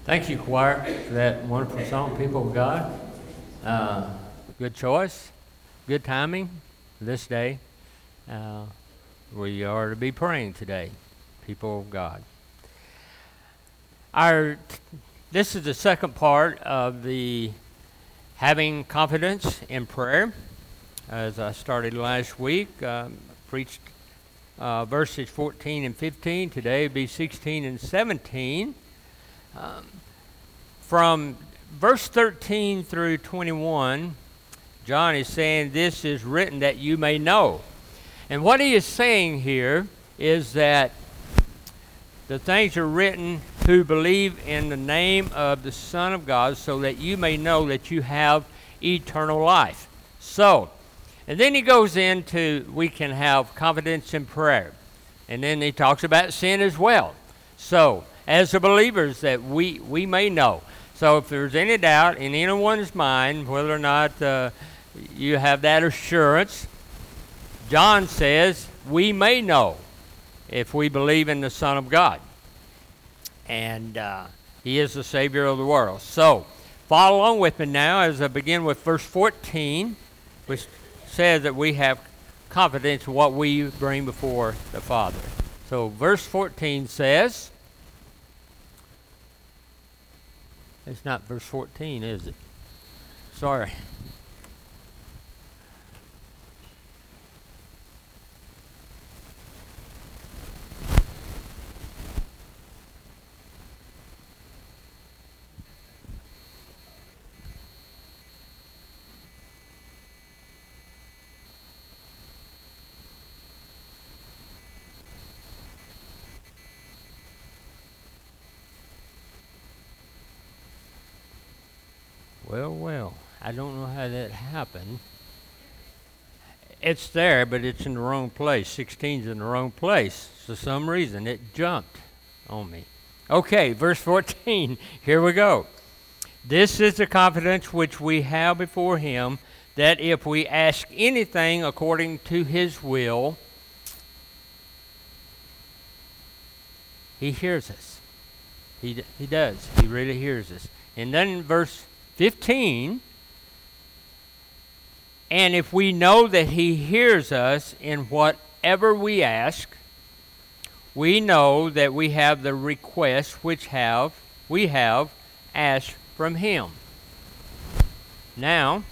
Thank you, choir, for that wonderful song, People of God. Good choice, good timing this day. We are to be praying today, people of God. This is the second part of the having confidence in prayer. As I started last week, preached verses 14 and 15. Today it'll be 16 and 17. From verse 13 through 21, John is saying, "This is written that you may know." And what he is saying here is that the things are written who believe in the name of the Son of God, so that you may know that you have eternal life. So, and then he goes into we can have confidence in prayer. And then he talks about sin as well. So, as the believers that we may know. So if there's any doubt in anyone's mind whether or not you have that assurance, John says we may know if we believe in the Son of God. And he is the Savior of the world. So follow along with me now as I begin with verse 14, which says that we have confidence in what we bring before the Father. So verse 14 says, it's not verse 14, is it? Sorry. Well, I don't know how that happened. It's there, but it's in the wrong place. 16's in the wrong place. For some reason, it jumped on me. Okay, verse 14, here we go. "This is the confidence which we have before him, that if we ask anything according to his will, he hears us." He does. He really hears us. And then in verse 15, "And if we know that he hears us in whatever we ask, we know that we have the request which we have asked from him." Now,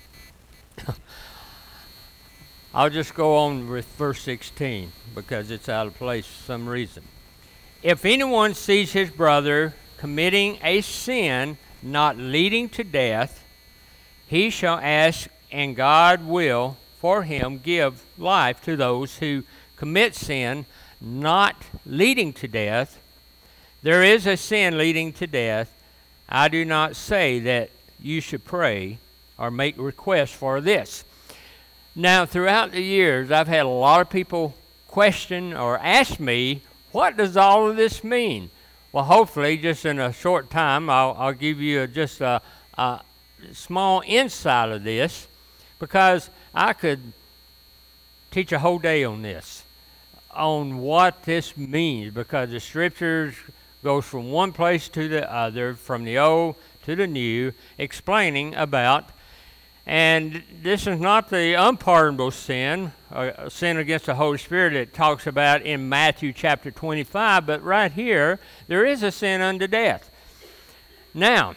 I'll just go on with verse 16 because it's out of place for some reason. "If anyone sees his brother committing a sin not leading to death, he shall ask, and God will for him give life to those who commit sin not leading to death. There is a sin leading to death. I do not say that you should pray or make requests for this." Now, throughout the years, I've had a lot of people question or ask me, what does all of this mean? Well, hopefully, just in a short time, I'll give you just a small insight of this, because I could teach a whole day on this, on what this means, because the Scriptures goes from one place to the other, from the Old to the New, explaining about, and this is not the unpardonable sin, sin against the Holy Spirit it talks about in Matthew chapter 25, but right here, there is a sin unto death. Now,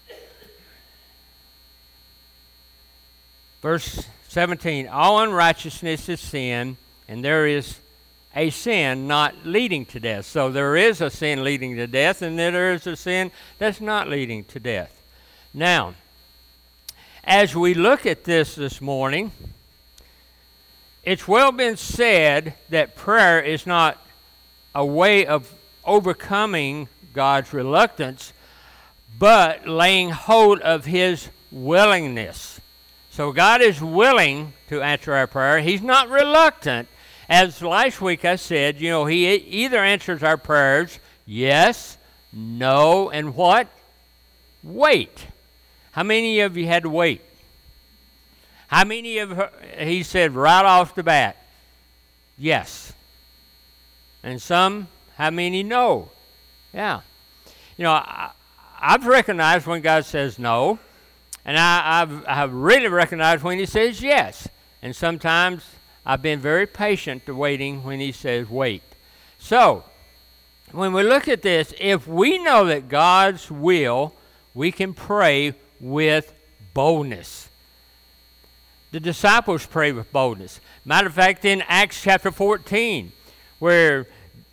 verse 17, "All unrighteousness is sin, and there is a sin not leading to death." So there is a sin leading to death, and then there is a sin that's not leading to death. Now, as we look at this morning, it's well been said that prayer is not a way of overcoming God's reluctance, but laying hold of his willingness. So God is willing to answer our prayer. He's not reluctant. As last week I said, he either answers our prayers, yes, no, and what? Wait. How many of you had to wait? How many of he said right off the bat, yes. And some, how many no? Yeah. I've recognized when God says no, and I've really recognized when he says yes. And sometimes I've been very patient to waiting when he says wait. So, when we look at this, if we know that God's will, we can pray with boldness. The disciples prayed with boldness. Matter of fact, in Acts chapter 14, where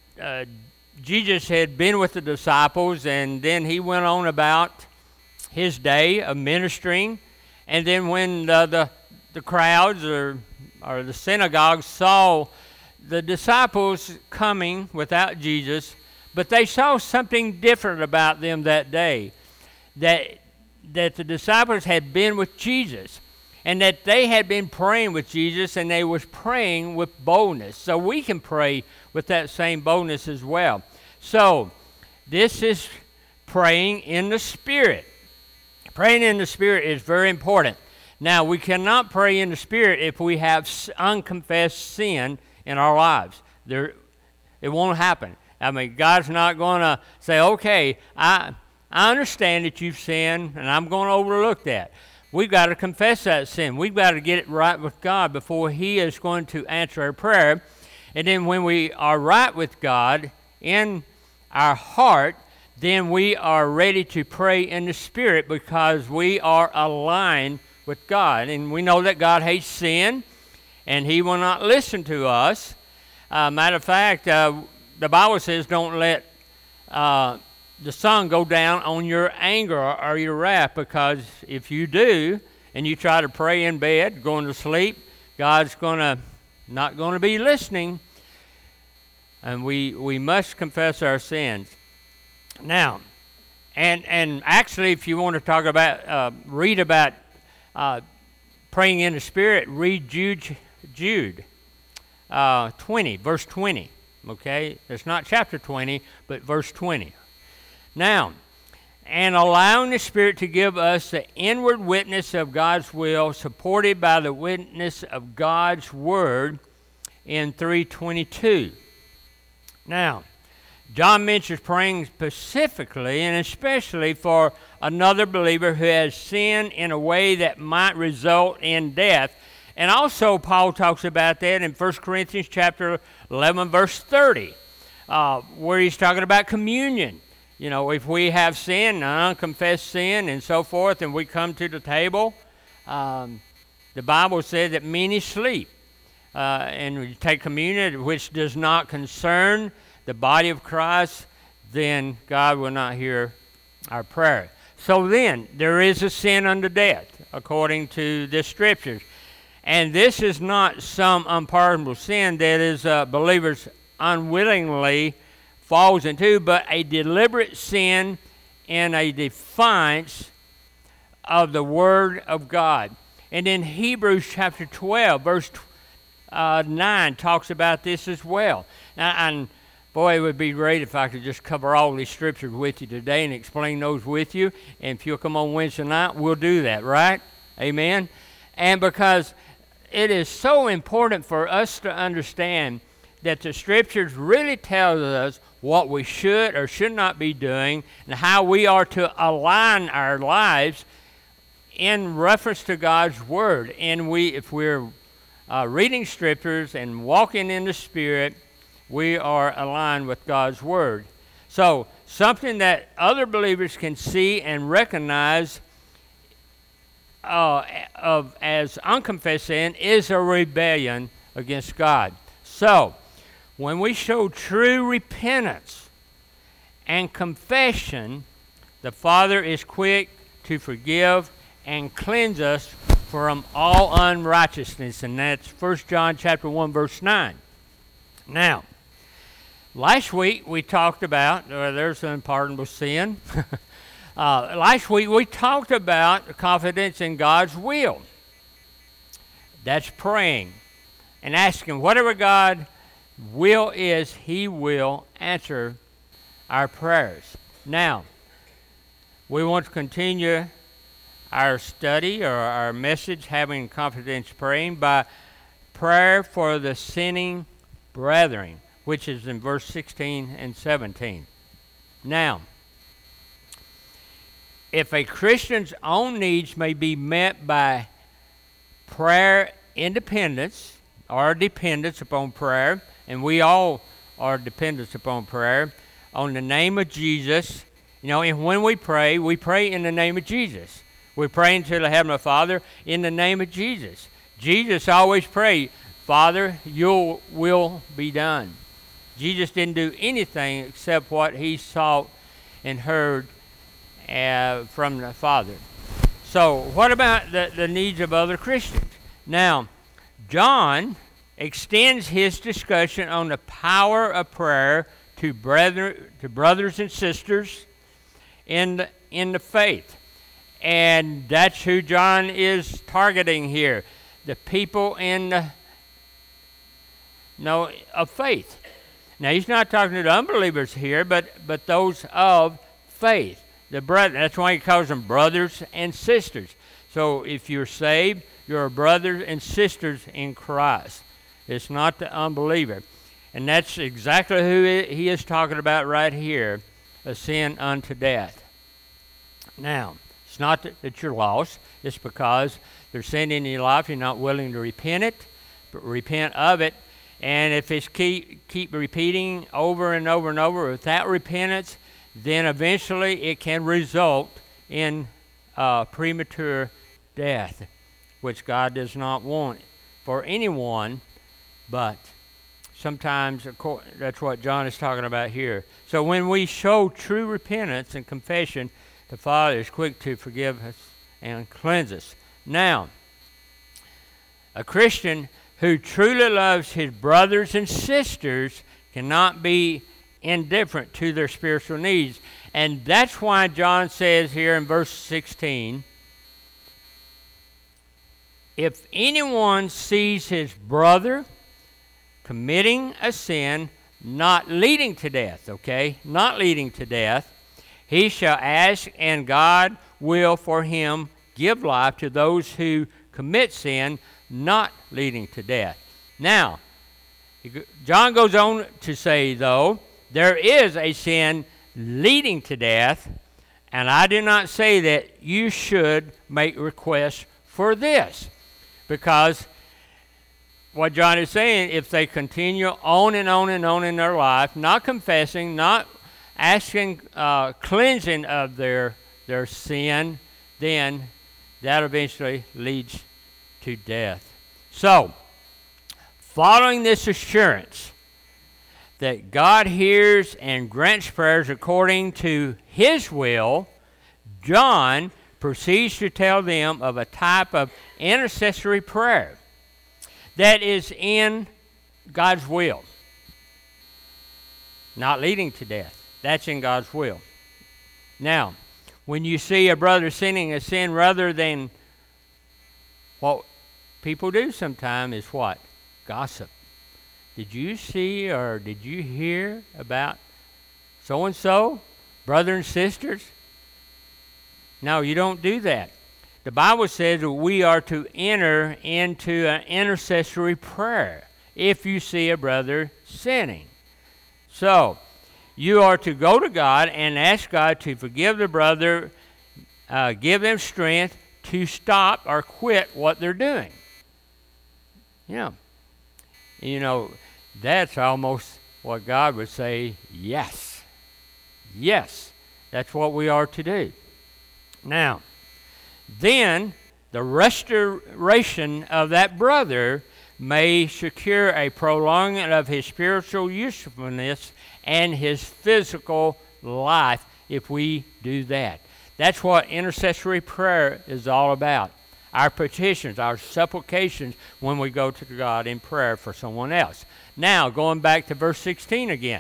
Jesus had been with the disciples, and then he went on about his day of ministering. And then when the crowds or the synagogues saw the disciples coming without Jesus, but they saw something different about them that day, that the disciples had been with Jesus, and that they had been praying with Jesus, and they was praying with boldness. So we can pray with that same boldness as well. So this is praying in the Spirit. Praying in the Spirit is very important. Now, we cannot pray in the Spirit if we have unconfessed sin in our lives. It won't happen. I mean, God's not going to say, okay, I understand that you've sinned, and I'm going to overlook that. We've got to confess that sin. We've got to get it right with God before he is going to answer our prayer. And then when we are right with God in our heart, then we are ready to pray in the Spirit because we are aligned with God. And we know that God hates sin, and he will not listen to us. Matter of fact, the Bible says don't let the sun go down on your anger or your wrath, because if you do and you try to pray in bed, going to sleep, God's not going to be listening. And we must confess our sins. Now, and actually, if you want to talk about, read about praying in the Spirit, read Jude 20, verse 20. Okay, it's not chapter 20, but verse 20. Now, and allowing the Spirit to give us the inward witness of God's will, supported by the witness of God's Word in 3:22. Now, John mentions praying specifically and especially for another believer who has sinned in a way that might result in death. And also Paul talks about that in 1 Corinthians chapter 11, verse 30, where he's talking about communion. You know, if we have sin, unconfessed sin, and so forth, and we come to the table, the Bible says that many sleep. And we take communion, which does not concern the body of Christ, then God will not hear our prayer. So then, there is a sin unto death, according to the Scriptures. And this is not some unpardonable sin that is believers unwillingly falls into, but a deliberate sin in a defiance of the Word of God. And in Hebrews chapter 12, verse 9 talks about this as well. And boy, it would be great if I could just cover all these scriptures with you today and explain those with you. And if you'll come on Wednesday night, we'll do that, right? Amen? And because it is so important for us to understand that the Scriptures really tell us what we should or should not be doing and how we are to align our lives in reference to God's Word. And if we're reading Scriptures and walking in the Spirit, we are aligned with God's Word. So, something that other believers can see and recognize as unconfessed sin is a rebellion against God. So, when we show true repentance and confession, the Father is quick to forgive and cleanse us from all unrighteousness. And that's 1 John chapter 1, verse 9. Now, last week we talked about, there's an unpardonable sin. Last week we talked about confidence in God's will. That's praying and asking whatever God's will is, He will answer our prayers. Now, we want to continue our study or our message, having confidence praying, by prayer for the sinning brethren, which is in verse 16 and 17. Now, if a Christian's own needs may be met by prayer independence or dependence upon prayer, and we all are dependents upon prayer, on the name of Jesus. And when we pray in the name of Jesus. We're praying to the Heavenly Father in the name of Jesus. Jesus always prayed, Father, your will be done. Jesus didn't do anything except what he saw and heard from the Father. So what about the needs of other Christians? Now, John extends his discussion on the power of prayer to brothers and sisters in the faith. And that's who John is targeting here. The people of faith. Now, he's not talking to the unbelievers here, but those of faith. The brethren. That's why he calls them brothers and sisters. So if you're saved, you're brothers and sisters in Christ. It's not the unbeliever. And that's exactly who he is talking about right here, a sin unto death. Now, it's not that you're lost. It's because there's sin in your life. You're not willing to repent of it. And if it's keep repeating over and over and over without repentance, then eventually it can result in premature death, which God does not want for anyone, but sometimes that's what John is talking about here. So when we show true repentance and confession, the Father is quick to forgive us and cleanse us. Now, a Christian who truly loves his brothers and sisters cannot be indifferent to their spiritual needs. And that's why John says here in verse 16, if anyone sees his brother committing a sin not leading to death, not leading to death, he shall ask, and God will for him give life to those who commit sin not leading to death. Now, John goes on to say, though, there is a sin leading to death, and I do not say that you should make requests for this, because what John is saying, if they continue on and on and on in their life, not confessing, not asking cleansing of their sin, then that eventually leads to death. So, following this assurance that God hears and grants prayers according to his will, John proceeds to tell them of a type of intercessory prayer that is in God's will, not leading to death. That's in God's will. Now, when you see a brother sinning a sin rather than what people do sometimes is what? Gossip. Did you see or did you hear about so-and-so, brother and sisters? No, you don't do that. The Bible says that we are to enter into an intercessory prayer if you see a brother sinning. So, you are to go to God and ask God to forgive the brother, give them strength to stop or quit what they're doing. Yeah. That's almost what God would say, yes. Yes, that's what we are to do. Now, then the restoration of that brother may secure a prolonging of his spiritual usefulness and his physical life if we do that. That's what intercessory prayer is all about. Our petitions, our supplications when we go to God in prayer for someone else. Now, going back to verse 16 again.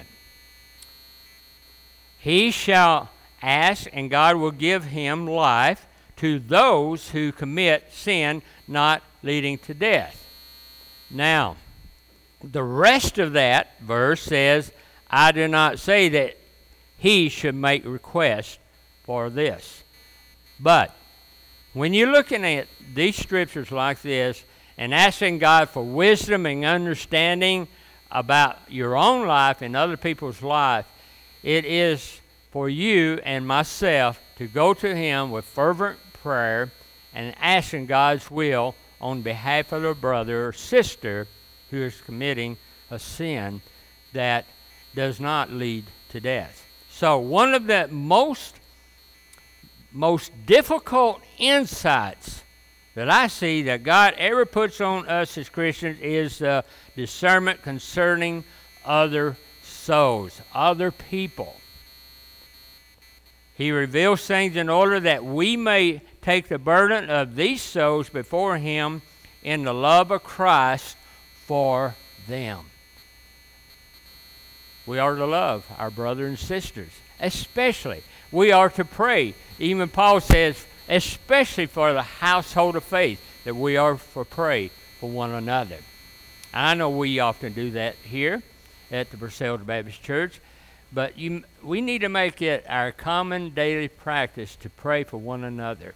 He shall ask, and God will give him life to those who commit sin not leading to death. Now, the rest of that verse says, I do not say that he should make request for this. But when you're looking at these scriptures like this and asking God for wisdom and understanding about your own life and other people's life, it is for you and myself to go to him with fervent prayer and asking God's will on behalf of a brother or sister who is committing a sin that does not lead to death. So one of the most difficult insights that I see that God ever puts on us as Christians is discernment concerning other souls, other people. He reveals things in order that we may take the burden of these souls before him in the love of Christ for them. We are to love our brothers and sisters, especially. We are to pray. Even Paul says, especially for the household of faith, that we are to pray for one another. I know we often do that here at the Purcell Baptist Church, but we need to make it our common daily practice to pray for one another.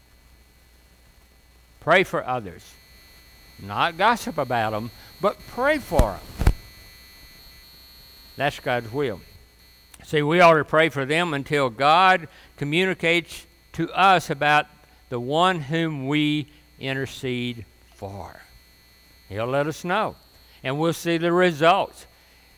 Pray for others. Not gossip about them, but pray for them. That's God's will. See, we ought to pray for them until God communicates to us about the one whom we intercede for. He'll let us know, and we'll see the results.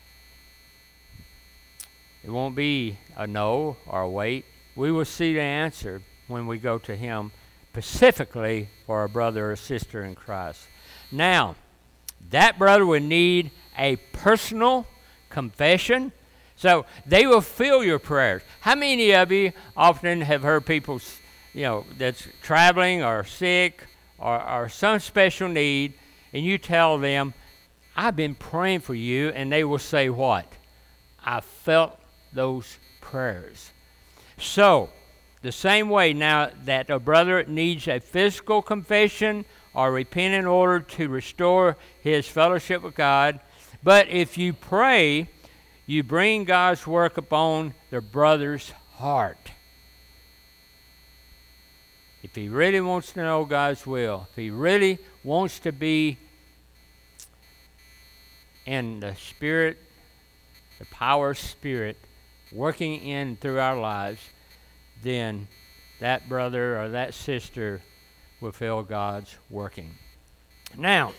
It won't be a no or a wait. We will see the answer when we go to him specifically for a brother or sister in Christ. Now, that brother would need a personal confession, so they will feel your prayers. How many of you often have heard people, that's traveling or sick or some special need, and you tell them, I've been praying for you, and they will say what? I felt those prayers. So, the same way now that a brother needs a physical confession or repent in order to restore his fellowship with God, but if you pray, you bring God's work upon the brother's heart. If he really wants to know God's will, if he really wants to be in the Spirit, the power of Spirit, working in through our lives, then that brother or that sister will feel God's working. Now,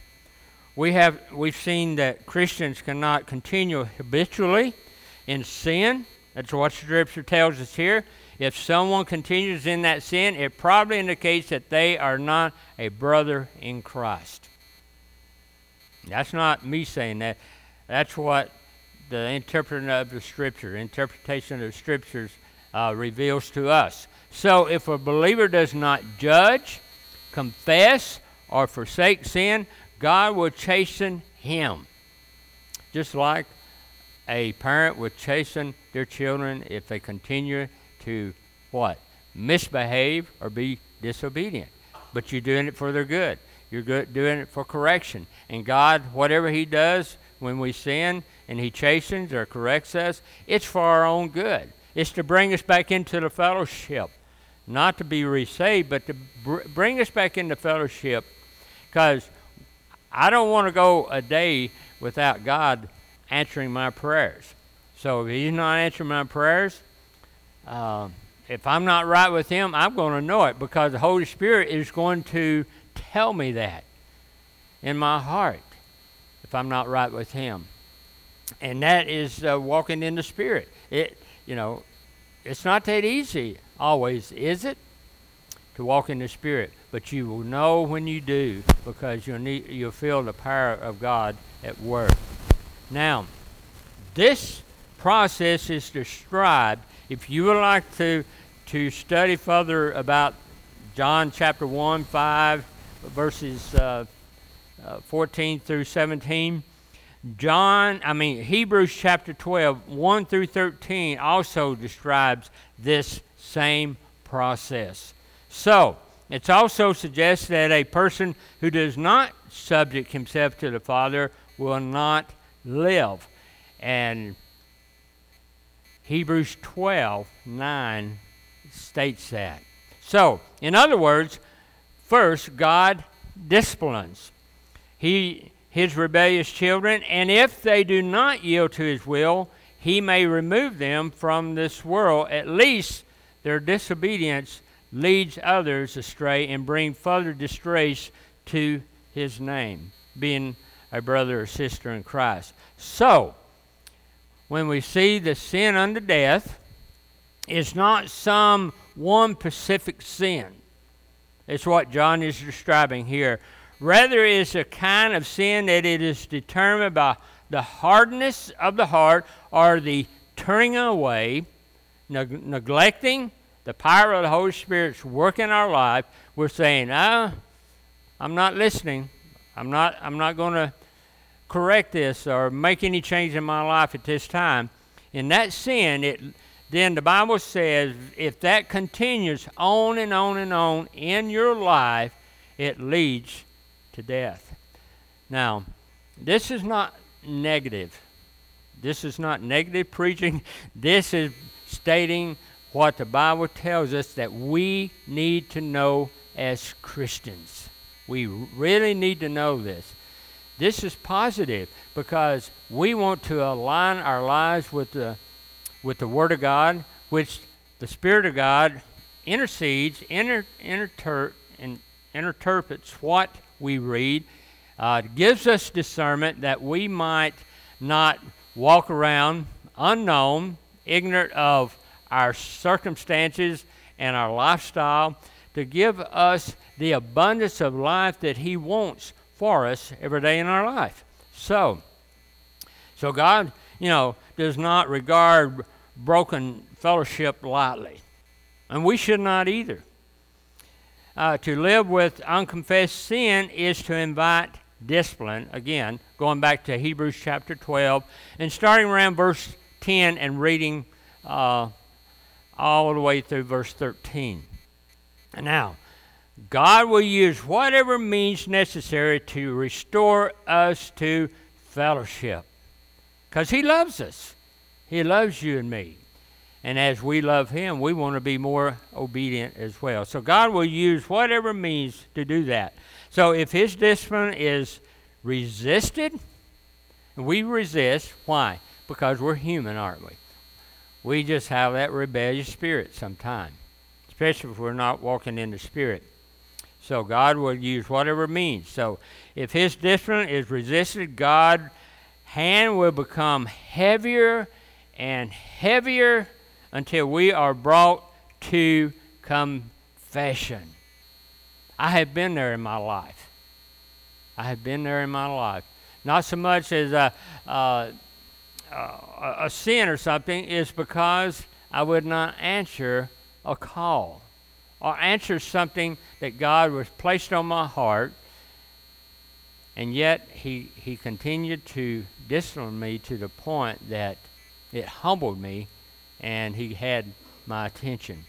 we've seen that Christians cannot continue habitually in sin. That's what Scripture tells us here. If someone continues in that sin, it probably indicates that they are not a brother in Christ. That's not me saying that. That's what the interpretation of the Scriptures reveals to us. So if a believer does not judge, confess, or forsake sin, God will chasten him. Just like a parent would chasten their children if they continue to what? Misbehave or be disobedient. But you're doing it for their good. You're doing it for correction. And God, whatever he does when we sin and he chastens or corrects us, it's for our own good. It's to bring us back into the fellowship. Not to be resaved, but to bring us back into fellowship. Because I don't want to go a day without God answering my prayers. So if he's not answering my prayers, if I'm not right with him, I'm going to know it, because the Holy Spirit is going to tell me that in my heart if I'm not right with him. And that is walking in the Spirit. It's not that easy always, is it, to walk in the Spirit? But you will know when you do, because you'll feel the power of God at work. Now, this process is described. If you would like to study further about John chapter 1, 5, verses 14 through 17, Hebrews chapter 12, 1 through 13 also describes this same process. So, it's also suggests that a person who does not subject himself to the Father will not live. And Hebrews 12:9 states that. So, in other words, first, God disciplines his rebellious children, and if they do not yield to his will, he may remove them from this world. At least their disobedience leads others astray and bring further disgrace to his name, being a brother or sister in Christ. So, when we see the sin unto death, it's not some one specific sin. It's what John is describing here. Rather, it's a kind of sin that it is determined by the hardness of the heart or the turning away, neglecting the power of the Holy Spirit's work in our life. We're saying, I'm not listening. I'm not going to correct this or make any change in my life at this time. In that sin, then the Bible says if that continues on and on and on in your life, it leads to death. Now, this is not negative. This is not negative preaching. This is stating what the Bible tells us that we need to know as Christians. We really need to know this. This is positive because we want to align our lives with the Word of God, which the Spirit of God intercedes, interprets what we read, gives us discernment that we might not walk around unknown, ignorant of our circumstances and our lifestyle, to give us the abundance of life that He wants for us every day in our life. So God, does not regard broken fellowship lightly. And we should not either. To live with unconfessed sin is to invite discipline. Again, going back to Hebrews chapter 12 and starting around verse 10 and reading all the way through verse 13. And now, God will use whatever means necessary to restore us to fellowship. Because He loves us. He loves you and me. And as we love Him, we want to be more obedient as well. So God will use whatever means to do that. So if His discipline is resisted, we resist. Why? Because we're human, aren't we? We just have that rebellious spirit sometimes, especially if we're not walking in the Spirit. So God will use whatever means. So if His discipline is resisted, God's hand will become heavier and heavier until we are brought to confession. I have been there in my life. Not so much as a sin or something. It's because I would not answer a call or answer something that God was placed on my heart, and yet He continued to discipline me to the point that it humbled me, and He had my attention.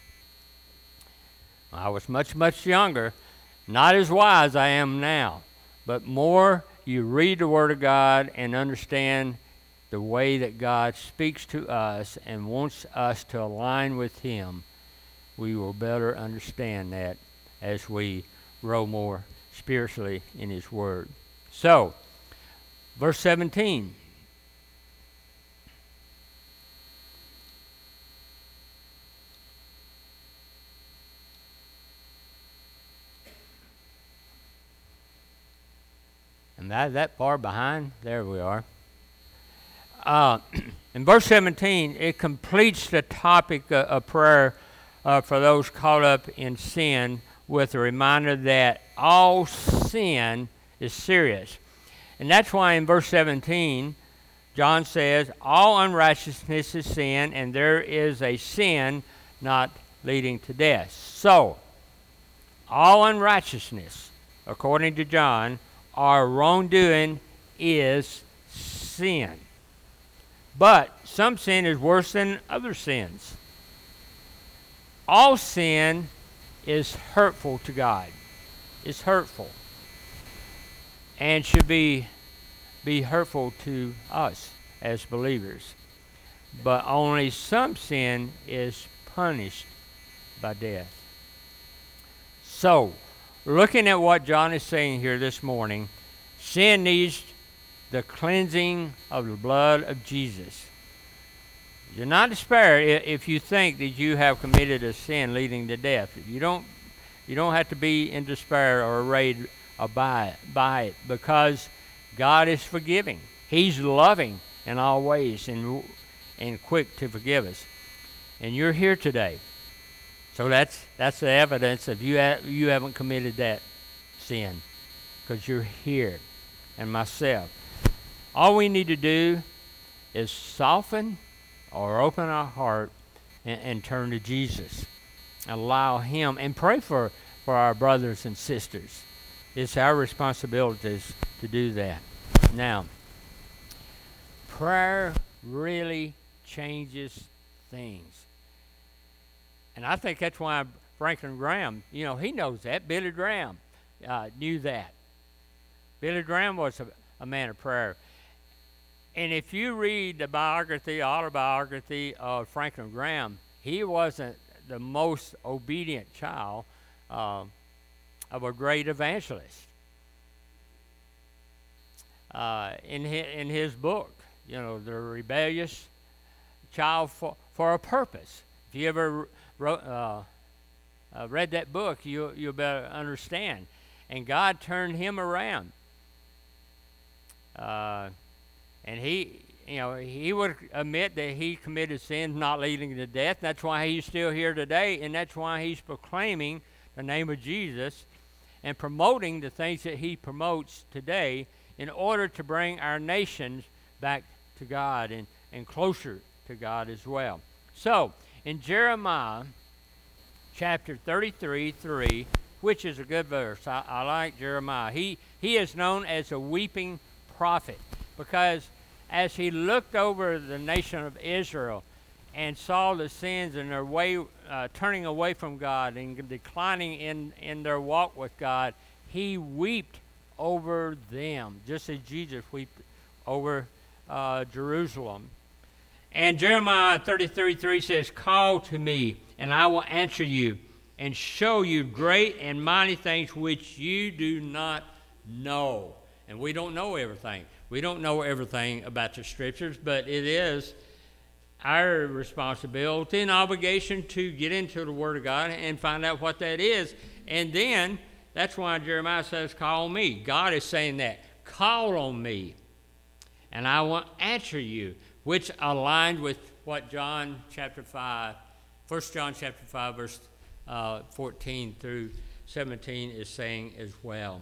I was much, much younger, not as wise as I am now, but more you read the Word of God and understand the way that God speaks to us and wants us to align with Him, we will better understand that as we grow more spiritually in His Word. So, verse 17. And that far behind, there we are. In verse 17, it completes the topic of prayer for those caught up in sin with a reminder that all sin is serious. And that's why in verse 17, John says, all unrighteousness is sin, and there is a sin not leading to death. So, all unrighteousness, according to John, our wrongdoing is sin. But some sin is worse than other sins. All sin is hurtful to God. It's hurtful. And should be hurtful to us as believers. But only some sin is punished by death. So, looking at what John is saying here this morning, sin needs the cleansing of the blood of Jesus. Do not despair if you think that you have committed a sin leading to death. You don't have to be in despair or arrayed by it, because God is forgiving. He's loving in all ways and quick to forgive us. And you're here today. So that's the evidence of you haven't committed that sin, because you're here. And myself. All we need to do is soften or open our heart and turn to Jesus. Allow Him and pray for our brothers and sisters. It's our responsibility to do that. Now, prayer really changes things. And I think that's why Franklin Graham, he knows that. Billy Graham knew that. Billy Graham was a man of prayer. And if you read the autobiography of Franklin Graham, he wasn't the most obedient child of a great evangelist. In his book, The Rebellious Child for a Purpose. If you ever read that book, you'll better understand. And God turned him around. And he would admit that he committed sins not leading to death. That's why he's still here today, and that's why he's proclaiming the name of Jesus and promoting the things that he promotes today in order to bring our nations back to God and closer to God as well. So, in Jeremiah chapter 33:3, which is a good verse, I like Jeremiah. He is known as a weeping prophet, because as he looked over the nation of Israel and saw the sins and their way, turning away from God and declining in their walk with God, he wept over them, just as Jesus wept over Jerusalem. And Jeremiah 33:3 says, "Call to me, and I will answer you, and show you great and mighty things which you do not know." And we don't know everything. We don't know everything about the Scriptures, but it is our responsibility and obligation to get into the Word of God and find out what that is. And then, that's why Jeremiah says, "Call me." God is saying that. Call on me, and I will answer you, which aligned with what 1 John chapter 5, verse 14 through 17 is saying as well.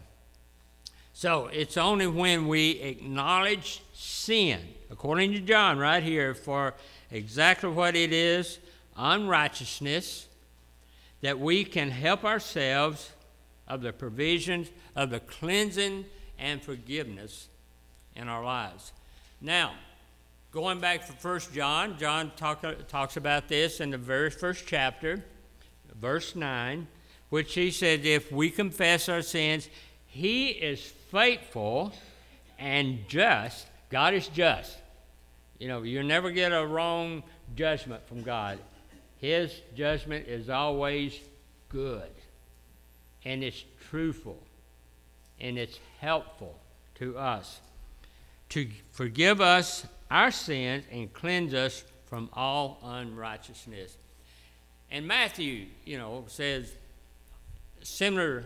So it's only when we acknowledge sin, according to John right here, for exactly what it is, unrighteousness, that we can help ourselves of the provisions of the cleansing and forgiveness in our lives. Now, going back to 1 John, John talks about this in the very first chapter, verse 9, which he says, if we confess our sins, He is faithful and just. God is just. You'll never get a wrong judgment from God. His judgment is always good, and it's truthful, and it's helpful to us to forgive us our sins and cleanse us from all unrighteousness. And Matthew, says similar,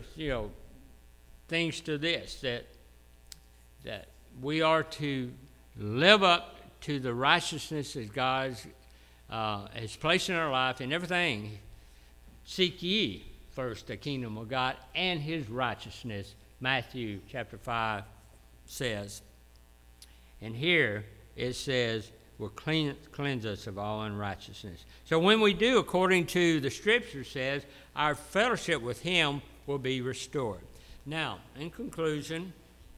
things to this, that we are to live up to the righteousness that God has placed in our life and everything. Seek ye first the kingdom of God and His righteousness, Matthew chapter 5 says. And here it says, will cleanse us of all unrighteousness. So when we do according to the Scripture says, our fellowship with Him will be restored. Now, in conclusion,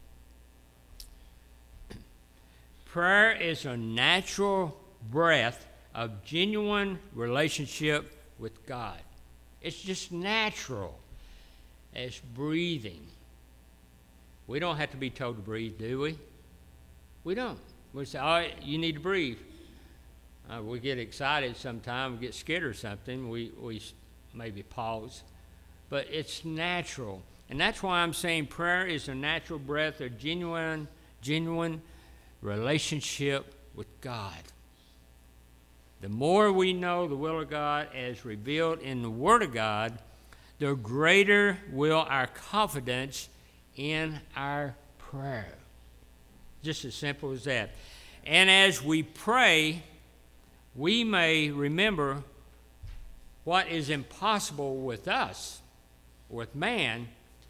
prayer is a natural breath of genuine relationship with God. It's just natural. It's breathing. We don't have to be told to breathe, do we? We don't. We say, "Oh, you need to breathe." We get excited sometimes, we get scared or something. We maybe pause. But it's natural. And that's why I'm saying prayer is a natural breath of genuine relationship with God. The more we know the will of God as revealed in the Word of God, the greater will our confidence in our prayer. Just as simple as that. And as we pray, we may remember what is impossible with us, with man.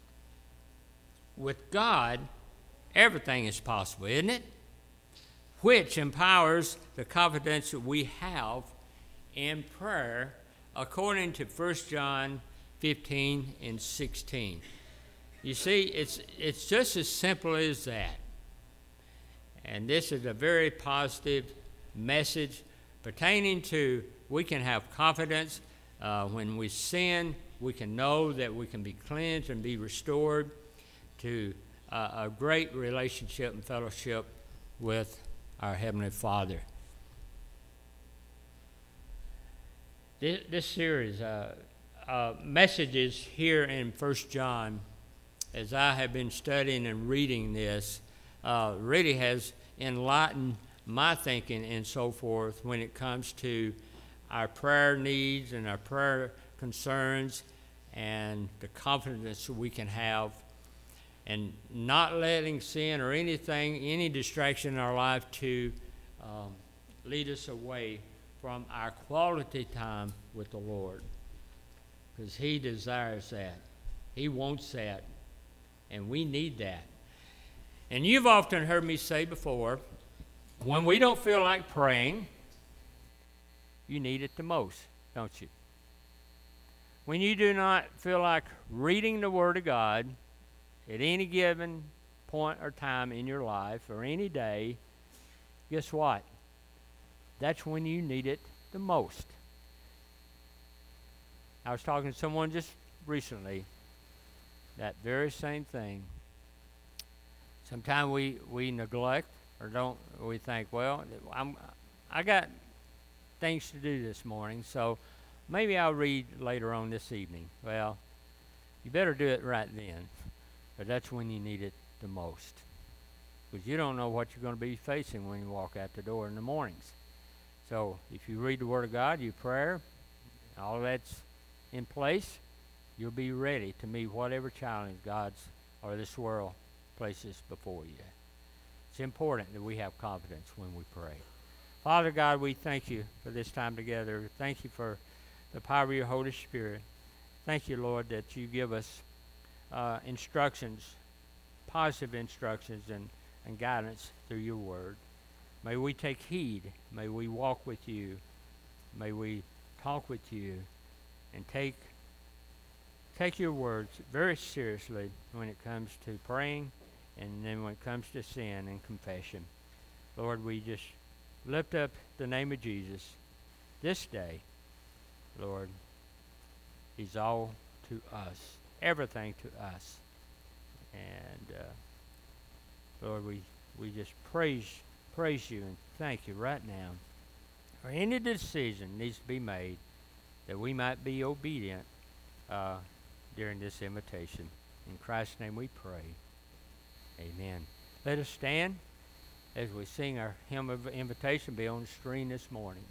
With God, everything is possible, isn't it? Which empowers the confidence that we have in prayer according to 1 John 15 and 16. You see, it's just as simple as that. And this is a very positive message pertaining to we can have confidence when we sin. We can know that we can be cleansed and be restored to a great relationship and fellowship with our Heavenly Father. This series, messages here in 1 John, as I have been studying and reading this, really has enlightened my thinking and so forth when it comes to our prayer needs and our prayer concerns and the confidence that we can have, and not letting sin or anything, any distraction in our life to lead us away from our quality time with the Lord. Because He desires that. He wants that. And we need that. And you've often heard me say before, when we don't feel like praying, you need it the most, don't you? When you do not feel like reading the Word of God at any given point or time in your life or any day, guess what? That's when you need it the most. I was talking to someone just recently, that very same thing. Sometimes we neglect or we think, well, I got things to do this morning, so maybe I'll read later on this evening. Well, you better do it right then. But that's when you need it the most. Because you don't know what you're going to be facing when you walk out the door in the mornings. So if you read the Word of God, you pray, all that's in place, you'll be ready to meet whatever challenge God's or this world places before you. It's important that we have confidence when we pray. Father God, we thank you for this time together. Thank you for the power of your Holy Spirit. Thank you, Lord, that you give us instructions, positive instructions and guidance through your word. May we take heed. May we walk with you. May we talk with you and take your words very seriously when it comes to praying and then when it comes to sin and confession. Lord, we just lift up the name of Jesus this day. Lord, He's all to us. Everything to us. And Lord, we just praise you and thank you right now for any decision needs to be made that we might be obedient during this invitation. In Christ's name we pray. Amen. Let us stand as we sing our hymn of invitation be on the screen this morning.